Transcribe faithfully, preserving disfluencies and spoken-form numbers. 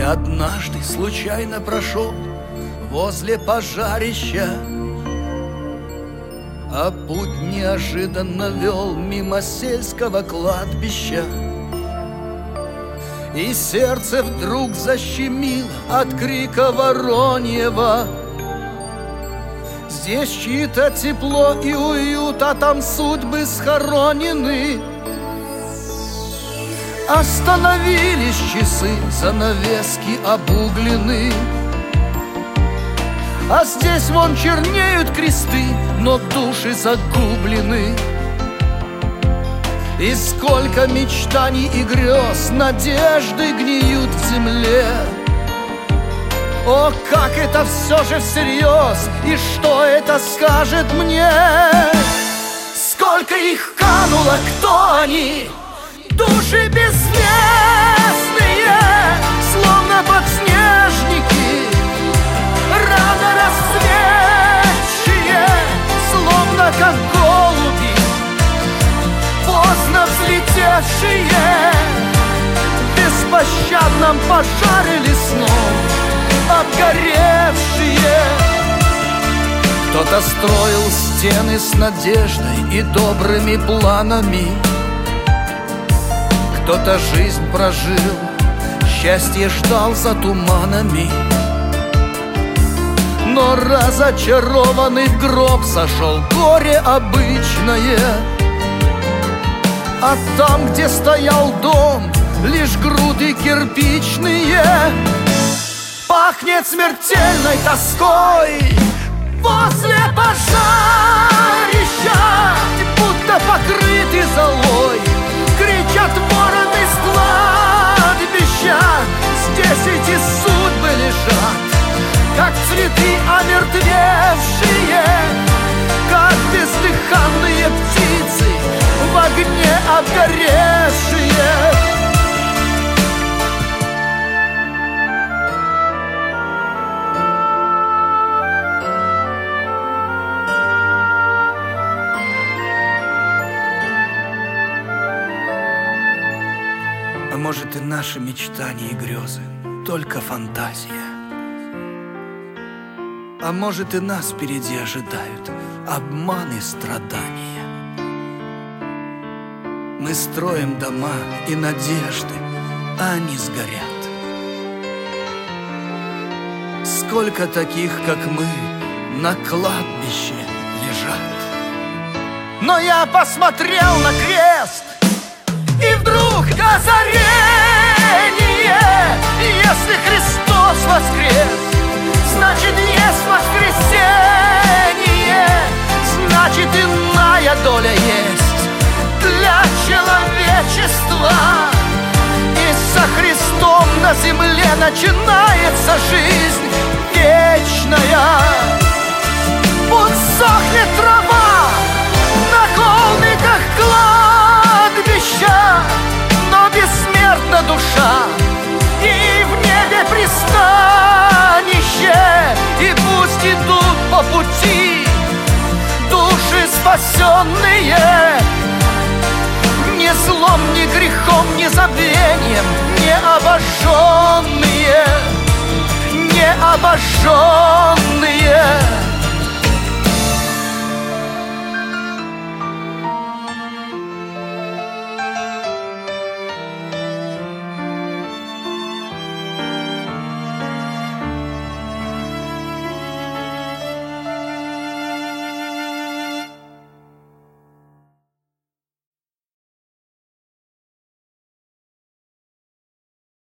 однажды случайно прошел возле пожарища, а путь неожиданно вел мимо сельского кладбища. И сердце вдруг защемило от крика вороньего. Здесь чьи-то тепло и уют, а там судьбы схоронены. Остановились часы, занавески обуглены, а здесь вон чернеют кресты, но души загублены. И сколько мечтаний и грез, надежды гниют в земле. О, как это все же всерьез, и что это скажет мне? Сколько их кануло, кто они? Души безвестные, словно подснежники, рано расцветшие, словно как голуби, поздно взлетевшие, в беспощадном пожаре лесном обгоревшие. Кто-то строил стены с надеждой и добрыми планами, кто-то жизнь прожил, счастье ждал за туманами. Но разочарованный в гроб сошел горе обычное, а там, где стоял дом, лишь груды кирпичные. Пахнет смертельной тоской возле пожарища, будто покрыты золой. Кричат вороны с кладбища, здесь эти судьбы лежат, как цветы омертвевшие, как бездыханные птицы в огне обгоревшие. А может, и наши мечтания и грезы только фантазия? А может, и нас впереди ожидают обман и страдания? Мы строим дома и надежды, а они сгорят. Сколько таких, как мы, на кладбище лежат. Но я посмотрел на крест, и вдруг озарение: если Христос воскрес, значит, есть воскресенье, значит, иная доля есть для человечества. И со Христом на земле начинается жизнь вечная. Пусть сохнет трава на холмиках кладбища, но бессмертна душа, и в небе пристанище. И пусть идут по пути души спасенные, ни злом, ни грехом, ни забвением не обожженные, не обожженные.